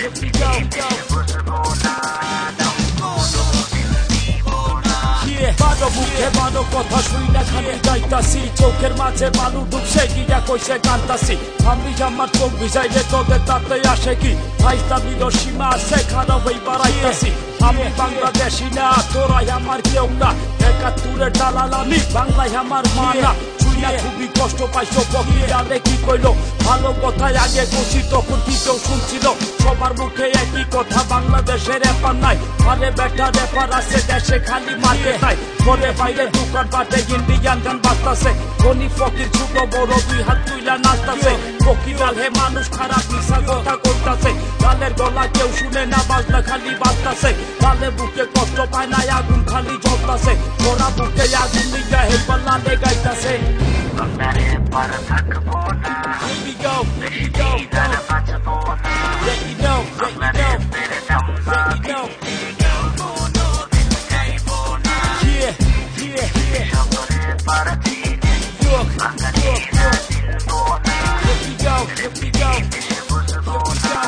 বারো বুকে বারো কথা শুই না খালি যাইতাছি চোখের মাঝে বালু ডুবছে গিয়া কইছে কান্তাছি আমি আমার চোখ ভিজাইলে তোদের তাতে আসে কি ভাইস্তাবির সীমা আছে খারাপ হই বাড়াইতাছি আমি বাংলাদেশি না তোরাই আমার কেউ না একাত্তরের দালাল আমি বাংলায় আমার মা না খুবই কষ্ট পাইছো বকিয়ালে কি কইলো ভালো কথায় আগে বসি তখন কি কেউ শুনছিল সবার মুখে একই কথা বাংলাদেশের ব্যাপার নাই আরে বেটা ব্যাপার আছে দেশে খালি মাঠে নাই ঘরে বাইরে দোকান পাটে ইন্ডিয়ান গান বাজতাছে ধনী ফকির ছোট বড় দুই হাত তুইলা নাচতাছে ফকিরাল হে মানুষ খারাপ মিশা কথা করতাছে গালের গলা কেউ শুনে না বাজনা খালি বাজতাছে গালে বুকে কষ্ট পায় না আগুন খালি জ্বলতাছে ওরা বুকে আগুন নিয়ে হে পাল্লালে গাইতাছে বাংলারে পার থাকবো না Here we go, here we go, go. বাঁচবো না Let you know, let you know, মেরে দাম্মা let you know. কোনোদিন চাইবো না Yeah, yeah, yeah. সাগরে পার চিনে Look, বাঙালি look, look. দিলবো না Here we go, here we go. বুঝবো না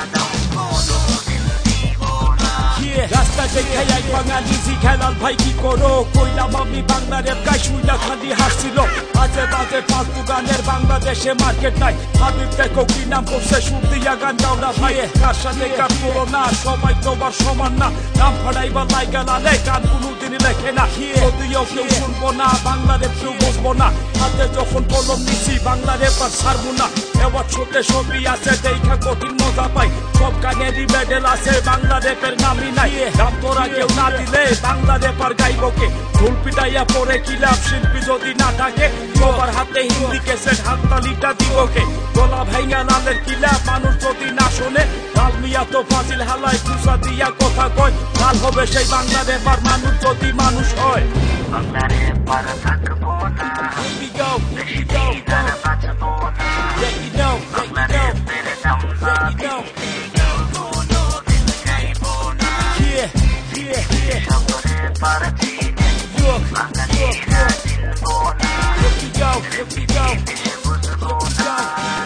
কোনোদিন দিব না রাস্তা দেখাই এক বাঙালি খেলাল ভাই কি করো কইলাম আমি বাংলা রেপ গাই শুইলা খালি হাসছিল আজে বাজে ফালতু গানের বাংলাদেশে মার্কেট নাই হাবিব দেখো কি নাম করছে সুর দিয়া গান গাও না ভাই কার সাথে কার করো না সবাই তোমার সমান না নাম ফাড়াইবা লাইগা লালে গান কোনোদিন লেখে না যদিও কেউ শুনবো না বাংলা রেপ কেউ বুঝবো না হাতে যখন কলম নিছি বাংলা রেপ আর ছাড়বো না এবার ছোটে ছবি আছে দেখা কঠিন মজা পাই সব গানেরই মেডেল আছে বাংলা রেপের নামই নাই দাম তোরা কেউ না দিলে বাংলা রেপার গাইবকে ঢোল পিটাইয়া পরে কিলাম শিল্পী যদি না থাকে সবার হাতে হিন্দি কেসেট হাততালিটা দিবকে গলা ভাইঙ্গা লালের কিলা মানুষ যদি না শোনে লাল মিয়া তো ফাজিল হালায় কুসা দিয়া কথা কয় লাল হবে সেই বাংলা রেপার মানুষ যদি মানুষ হয় বাংলারে পার থাকবো না Here we go, here we go, go. বাঁচবো না Let you know, let you বাংলারে know, মেরে দাম্মা let you know. কোনোদিন চাইবো না Yeah, yeah, yeah. সাগরে পার চিনে Look, বাঙালি look, look. দিলবো না Here we go, here we go. বুঝবো না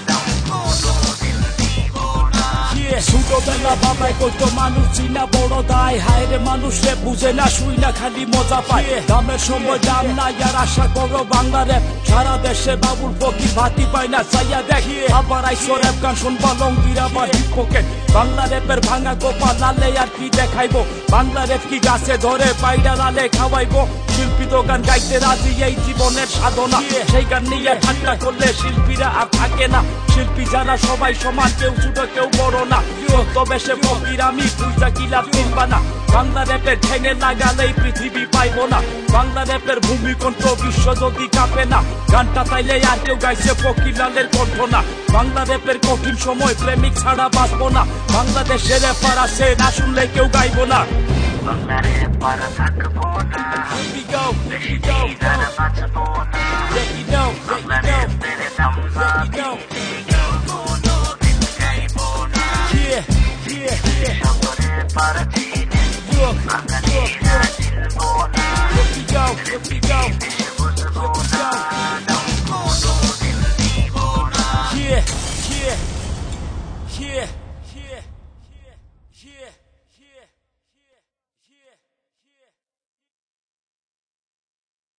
কোনোদিন দিব না ছোটবেলা বাবাই কইতো মানুষ চিনা বড় দায় হায় রে মানুষ রে বুঝে না শুই না খালি মজা পায় দামের সময় দাম নাই আর আশা করো বাংলা রেপ সারা দেশে বাবুল ফকির ভাতি পায় না চাইয়া দেখি আবার আইসো রেপ গান শুনবা লঙ্গির আবার হিপ পকেট বাংলা রেপের ভাঙা গোপা লালে আর কি দেখাইবো বাংলা রেপ কি গাছে ধরে পাইডা লালে খাওয়াইবো শিল্পী তো গান গাইতে রাজি এই জীবনের সাধনা সেই গান নিয়ে ঠান্ডা করলে শিল্পীরা আর থাকে না শিল্পী যারা সবাই সমান কেউ ছোট কেউ বড় না তবে সে ফকির আমি পূজা কিলাপ চিনবা না বাংলা রেপের ঠেঙে লাগালেই পৃথিবী পাইবো না বাংলা রেপের ভূমিকণ্ঠ বিশ্ব যদি কাঁপে না গানটা তাইলে আর কেউ গাইছে ফকির লালের কণ্ঠ না বাংলা রেপের কঠিন সময় প্রেমিক ছাড়া বাঁচবো না বাংলাদেশের রেপার আছে না শুনলে কেউ গাইবো না বাংলারে পার থাকবো না Here we go, here we go, go. বাঁচবো না Let you know, let বাংলারে you know, মেরে দাম্মা let you know. কোনোদিন চাইবো না Yeah, yeah, yeah. সাগরে পার চিনে Look, বাঙালি look, look. দিলবো না Here we go, here we go. বুঝবো না কোনোদিন দিব না Yeah, yeah, yeah, yeah, yeah, yeah.